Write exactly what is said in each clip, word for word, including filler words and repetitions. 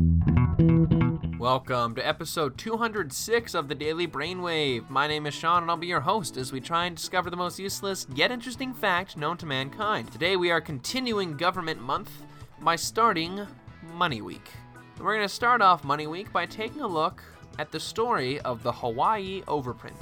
Welcome to episode two hundred six of the Daily Brainwave. My name is Sean and I'll be your host as we try and discover the most useless yet interesting fact known to mankind. Today we are continuing Government Month by starting Money Week. We're going to start off Money Week by taking a look at the story of the Hawaii overprint.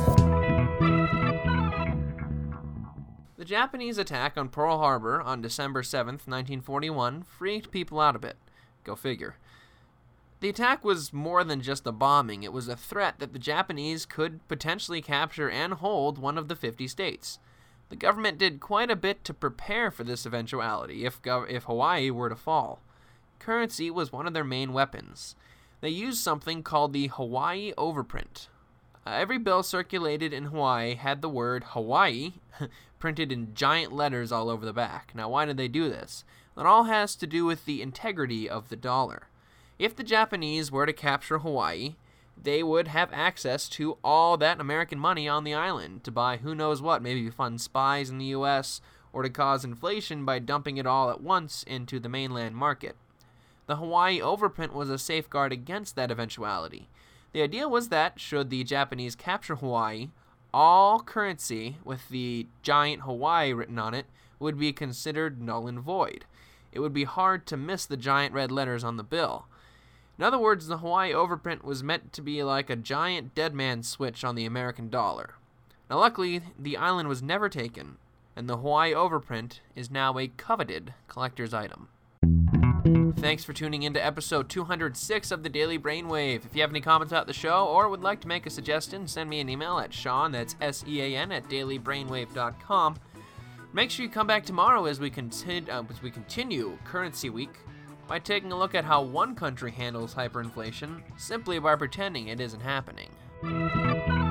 The Japanese attack on Pearl Harbor on December seventh, nineteen forty-one freaked people out a bit. Go figure. The attack was more than just a bombing. It was a threat that the Japanese could potentially capture and hold one of the fifty states. The government did quite a bit to prepare for this eventuality if, gov- if Hawaii were to fall. Currency was one of their main weapons. They used something called the Hawaii overprint. Uh, every bill circulated in Hawaii had the word Hawaii printed in giant letters all over the back. Now, why did they do this? It all has to do with the integrity of the dollar. If the Japanese were to capture Hawaii, they would have access to all that American money on the island to buy who knows what, maybe fund spies in the U S or to cause inflation by dumping it all at once into the mainland market. The Hawaii overprint was a safeguard against that eventuality. The idea was that, should the Japanese capture Hawaii, all currency with the giant Hawaii written on it would be considered null and void. It would be hard to miss the giant red letters on the bill. In other words, the Hawaii overprint was meant to be like a giant dead man switch on the American dollar. Now luckily, the island was never taken, and the Hawaii overprint is now a coveted collector's item. Thanks for tuning in to episode two hundred six of the Daily Brainwave. If you have any comments about the show or would like to make a suggestion, send me an email at Sean, that's S E A N, at daily brainwave dot com. Make sure you come back tomorrow as we, continue, uh, as we continue Currency Week by taking a look at how one country handles hyperinflation simply by pretending it isn't happening.